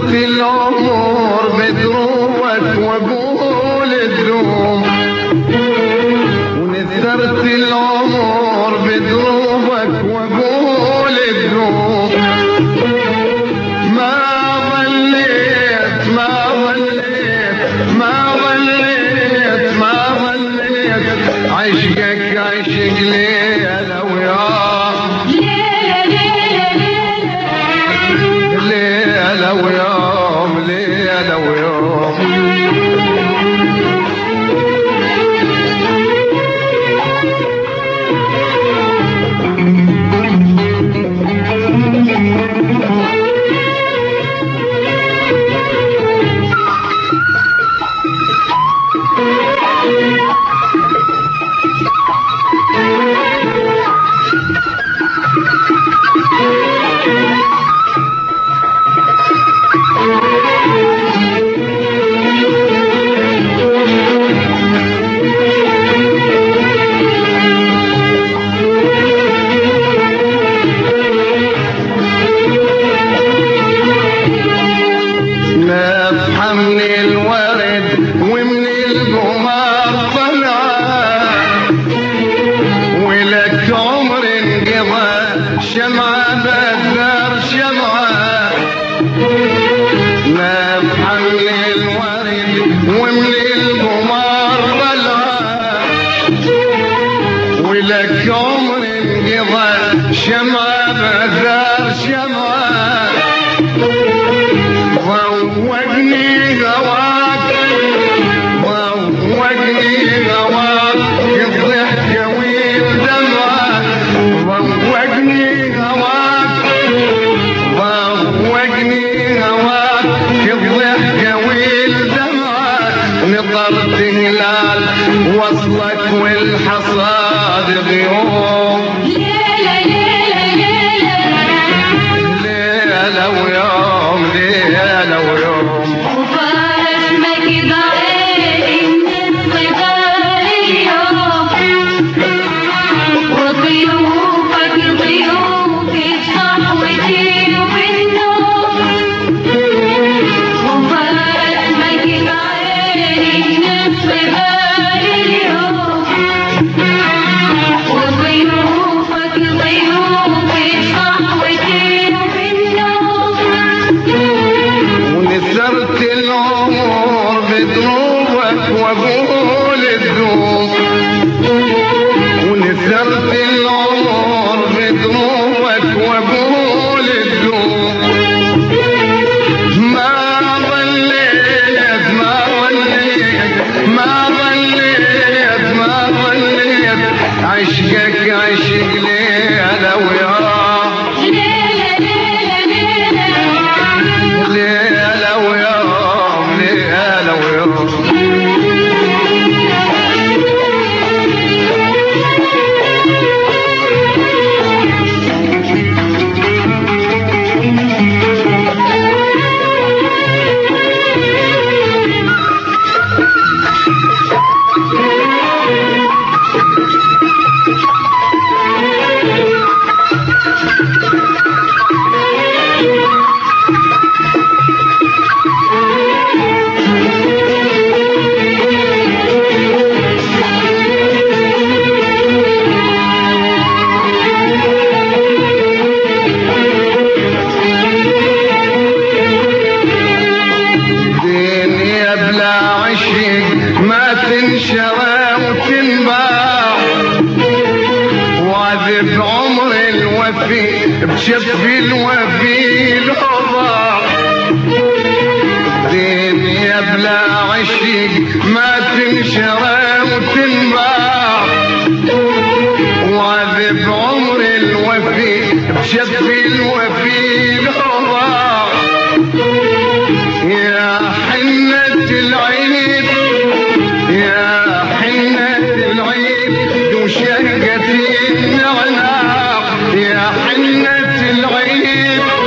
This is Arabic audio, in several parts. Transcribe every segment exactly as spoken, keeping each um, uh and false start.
ونثرت العمر بدروبك واقول الدوم، ونثرت العمر بدروبك واقول الدوم. ما ظليت ما ظليت ما ظليت ما ظليت عشقك عشق ليلة ويوم، ليلة ويوم ليلة ويوم. من الورد ومن القمر طلعت، ولك عمر انقضى شمعة بدر شمعة. نفحة من الورد ومن القمر طلعت، ولك عمر انقضى شمعة بدر شمعة. ضوقني هواك ضوقني هواك الضحكة والدمعة، ضوقني هواك ضوقني هواك الضحكة والدمعة. نطرت هلال وصلك والحصاد غيوم، ليلة ويوم ليلة ويوم. وفارسمك ضعيف من صغار اليوم، وضيوفك ضيوف صحوتي وبالنوم. وفارسمك ضعيف من صغار اليوم، وضيوفك ضيوف صحوتي وبالنوم. ونثرت العمر بدروبك واقول الدوم، ونثرت العمر بدروبك واقول الدوم. ما ظليت ما ظليت ما ظليت ما ظليت عشقك عشق ليلة ويوم، ليلة ويوم ليلة ويوم. دنيا بلا عشق ما تنشرى وتنباع، وعذب عمر الوفي بشف الوفي الأضاع. دنيا بلا عشق ما تنشرى وتنباع، وعذب عمر الوفي بشف الوفي الأضاع. يا حنة العيد يا حنة العيد وشهقة النعناع، يا حنة العيد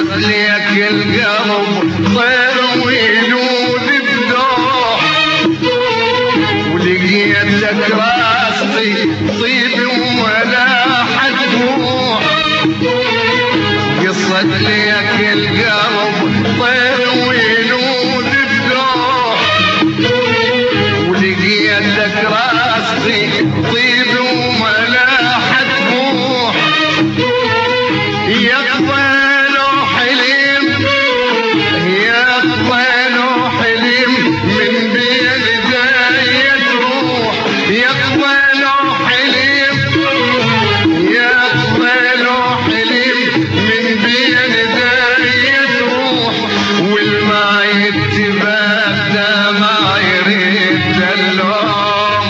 يصعد لك القلب طير ويلود بدوح ولقيتك راسي طيب ولا حتروح يصعد لك القلب طير ويلود بدوح ولقيتك راسي طيب ولا حتروح يقبل حليم يقبل حليم من بين داية روح يقبل حليم يقبل حليم من بين داية روح والما يتبادى ما يريد اللوم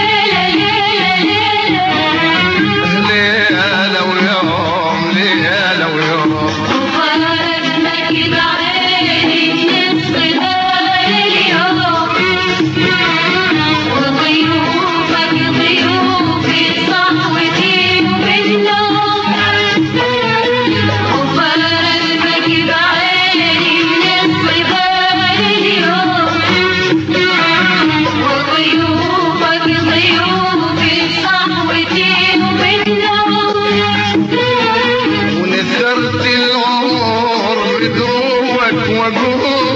ليلة ويوم ليلة ويوم وفرجناك بعيني نصف اليوم وضيوفك ضيوفي صحوتي بالنوم وفرجناك بعيني نصف اليوم وضيوفك ضيوفي صحوتي بالنوم ونثرت العمر بدروك وقول